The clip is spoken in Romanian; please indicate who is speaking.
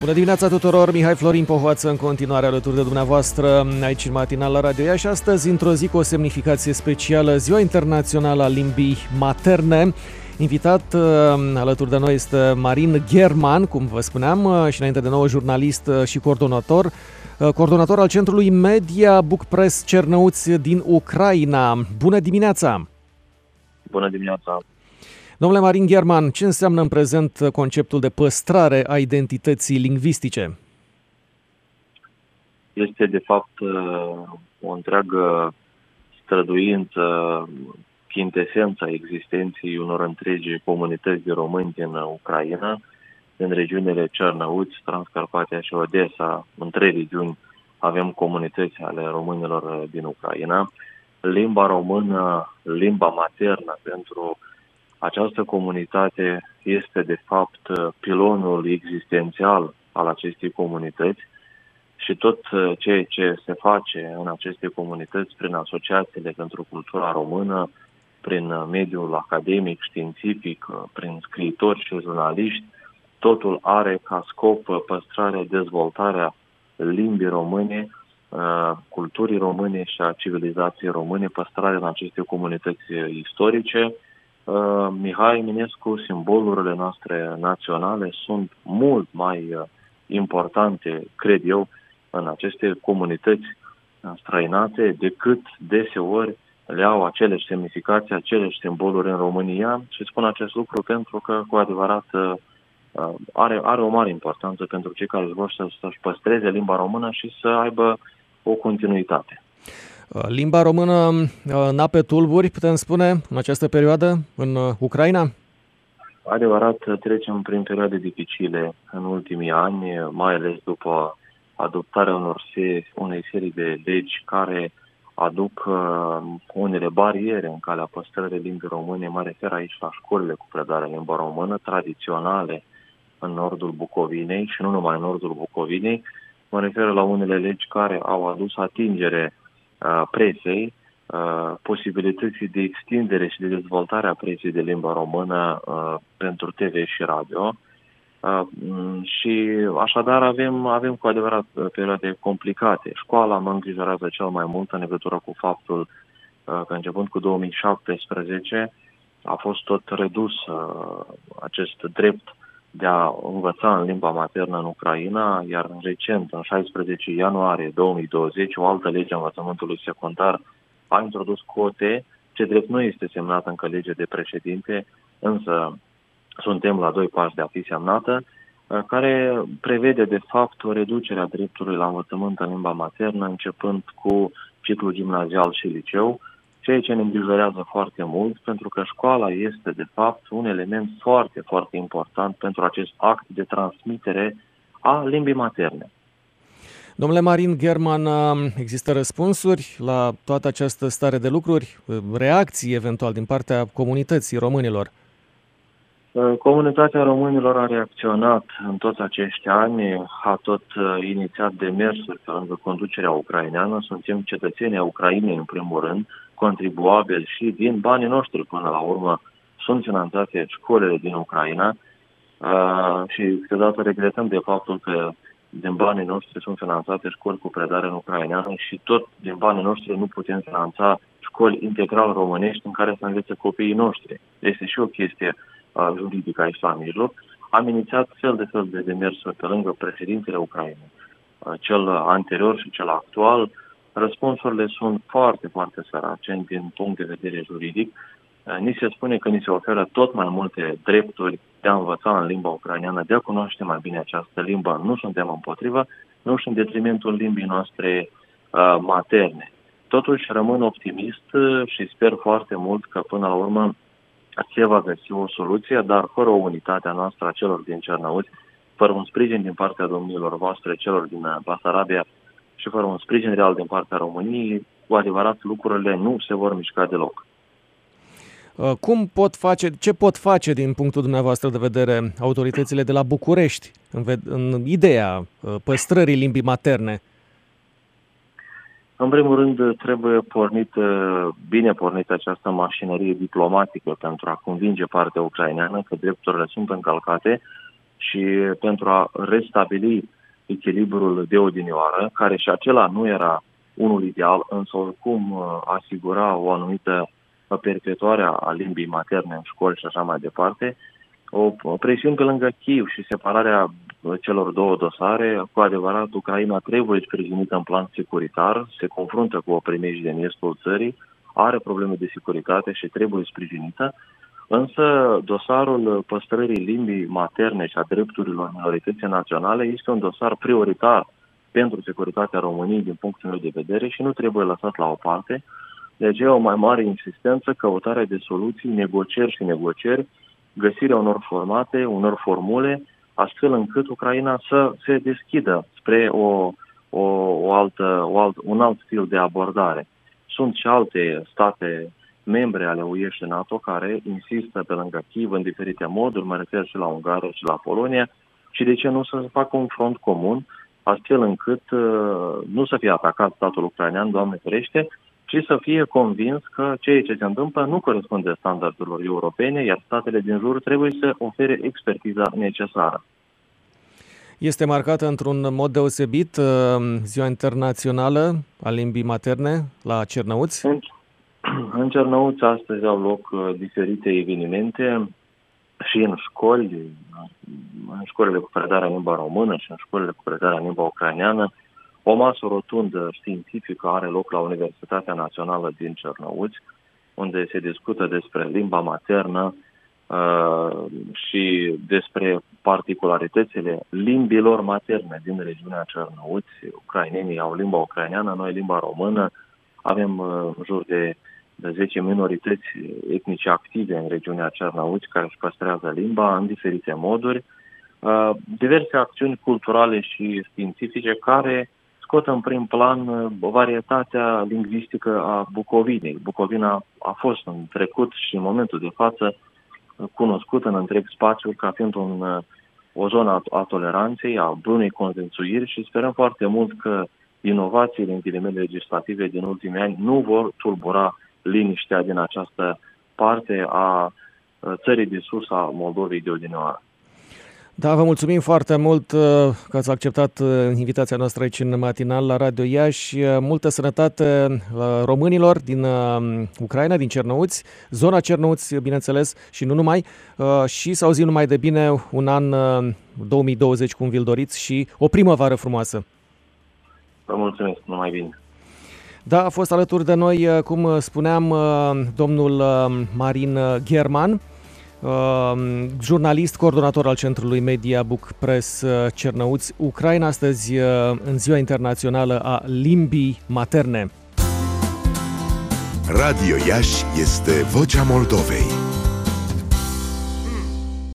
Speaker 1: Bună dimineața tuturor, Mihai Florin Pohoață în continuare alături de dumneavoastră aici în matinal la Radio Iași. Astăzi, într-o zi cu o semnificație specială, Ziua Internațională a Limbii Materne. Invitat alături de noi este Marin German, cum vă spuneam, și înainte de nou jurnalist și coordonator al Centrului Media Book Press Cernăuți din Ucraina. Bună dimineața!
Speaker 2: Bună dimineața!
Speaker 1: Domnule Marin German, ce înseamnă în prezent conceptul de păstrare a identității lingvistice?
Speaker 2: Este, de fapt, o întreagă străduință, chintesența existenței unor întregi comunități de români din Ucraina, în regiunile Cernăuți, Transcarpatia și Odessa. În 3 regiuni avem comunități ale românilor din Ucraina. Limba română, limba maternă pentru această comunitate este, de fapt, pilonul existențial al acestei comunități și tot ceea ce se face în aceste comunități prin asociațiile pentru cultura română, prin mediul academic, științific, prin scriitori și jurnaliști, totul are ca scop păstrarea, dezvoltarea limbii române, culturii române și a civilizației române, păstrarea în aceste comunități istorice. Mihai Eminescu, simbolurile noastre naționale sunt mult mai importante, cred eu, în aceste comunități străinate decât deseori le au aceleași semnificații, aceleași simboluri în România și spun acest lucru pentru că, cu adevărat, are o mare importanță pentru cei care vor să-și păstreze limba română și să aibă o continuitate.
Speaker 1: Limba română n-a pe tulburi, putem spune, în această perioadă, în Ucraina?
Speaker 2: Adevărat, trecem prin perioade dificile în ultimii ani, mai ales după adoptarea unei serii de legi care aduc unele bariere în calea păstrării limbii române. Mă refer aici la școlile cu predare în limba română, tradiționale în nordul Bucovinei și nu numai în nordul Bucovinei. Mă refer la unele legi care au adus atingere presei, posibilității de extindere și de dezvoltare a presei de limba română pentru TV și radio. Și așadar avem cu adevărat perioade complicate. Școala mă îngrijorează cel mai mult în legătură cu faptul că începând cu 2017 a fost tot redus acest drept de a învăța în limba maternă în Ucraina, iar recent, în 16 ianuarie 2020, o altă lege a învățământului secundar a introdus cote, ce drept nu este semnată încă lege de președinte, însă suntem la 2 pași de a fi semnată, care prevede de fapt o reducere a dreptului la învățământ în limba maternă, începând cu ciclul gimnazial și liceu, ceea ce ne îngrijorează foarte mult, pentru că școala este, de fapt, un element foarte, foarte important pentru acest act de transmitere a limbii materne.
Speaker 1: Domnule Marin German, există răspunsuri la toată această stare de lucruri, reacții eventual din partea comunității românilor?
Speaker 2: Comunitatea românilor a reacționat în toți acești ani, a tot inițiat demersuri pe lângă conducerea ucraineană. Suntem cetățenii Ucrainei, în primul rând, contribuabili și din banii noștri până la urmă sunt finanțate școlile din Ucraina și câteodată regretăm de faptul că din banii noștri sunt finanțate școli cu predare în ucraineană și tot din banii noștri nu putem finanța școli integral românești în care să învețe copiii noștri. Este și o chestie juridică aici la mijloc. Am inițiat fel de demersuri pe lângă președintele Ucrainei, cel anterior și cel actual. Răspunsurile sunt foarte, foarte sărace din punct de vedere juridic. Ni se spune că ni se oferă tot mai multe drepturi de a învăța în limba ucraineană, de a cunoaște mai bine această limbă. Nu suntem împotrivă, nu și în detrimentul limbii noastre materne. Totuși rămân optimist și sper foarte mult că până la urmă se va găsi o soluție, dar fără o unitate a noastră, a celor din Cernăuți, fără un sprijin din partea domnilor voastre, celor din Basarabia, și fără un sprijin real din partea României, cu adevărat lucrurile nu se vor mișca deloc.
Speaker 1: Ce pot face din punctul dumneavoastră de vedere autoritățile de la București în ideea păstrării limbii materne?
Speaker 2: În primul rând, trebuie bine pornită această mașinărie diplomatică pentru a convinge partea ucraineană că drepturile sunt încălcate și pentru a restabili echilibrul de odinioară, care și acela nu era unul ideal, însă oricum asigura o anumită perpetuare a limbii materne în școli și așa mai departe, o presiune pe lângă Kyiv și separarea celor două dosare. Cu adevărat, Ucraina trebuie sprijinită în plan securitar, se confruntă cu o primejdie în estul țării, are probleme de securitate și trebuie sprijinită, însă dosarul păstrării limbii materne și a drepturilor minorității naționale este un dosar prioritar pentru securitatea României din punctul meu de vedere și nu trebuie lăsat la o parte. De aceea o mai mare insistență, căutarea de soluții, negocieri, găsirea unor formate, unor formule, astfel încât Ucraina să se deschidă spre un alt stil de abordare. Sunt și alte state membre ale UE și NATO care insistă pe lângă Kyiv în diferite moduri, mă refer și la Ungaria și la Polonia, și de ce nu să facă un front comun, astfel încât nu să fie atacat statul ucrainean, Doamne ferește, ci să fie convins că ceea ce se întâmplă nu corespunde standardelor europene, iar statele din jur trebuie să ofere expertiza necesară.
Speaker 1: Este marcată într-un mod deosebit Ziua Internațională a Limbii Materne la Cernăuți?
Speaker 2: În Cernăuți astăzi au loc diferite evenimente și în școli, în școlile cu predarea în limba română și în școlile cu predarea în limba ucraineană. O masă rotundă științifică are loc la Universitatea Națională din Cernăuți, unde se discută despre limba maternă și despre particularitățile limbilor materne din regiunea Cernăuți. Ucrainenii au limba ucraineană, noi limba română. Avem în jur de 10 minorități etnice active în regiunea Cernăuți care își păstrează limba în diferite moduri. Diverse acțiuni culturale și științifice care scot în prim plan varietatea lingvistică a Bucovinei. Bucovina a fost în trecut și în momentul de față cunoscută în întreg spațiul ca fiind o zonă a toleranței, a bunei conviețuiri și sperăm foarte mult că inovațiile în ghilimele legislative din ultimii ani nu vor tulbura liniștea din această parte a țării de sus a Moldovei de odinioară.
Speaker 1: Da, vă mulțumim foarte mult că ați acceptat invitația noastră aici în matinal la Radio Iași. Multă sănătate românilor din Ucraina, din Cernăuți, zona Cernăuți, bineînțeles, și nu numai, și să auzim numai de bine un an 2020 cum vi-l doriți și o primăvară frumoasă.
Speaker 2: Vă mulțumesc, numai bine.
Speaker 1: Da, a fost alături de noi, cum spuneam, domnul Marin German, jurnalist, coordonator al Centrului Media Book Press Cernăuți, Ucraina, astăzi în Ziua Internațională a Limbii Materne.
Speaker 3: Radio Iași este vocea Moldovei.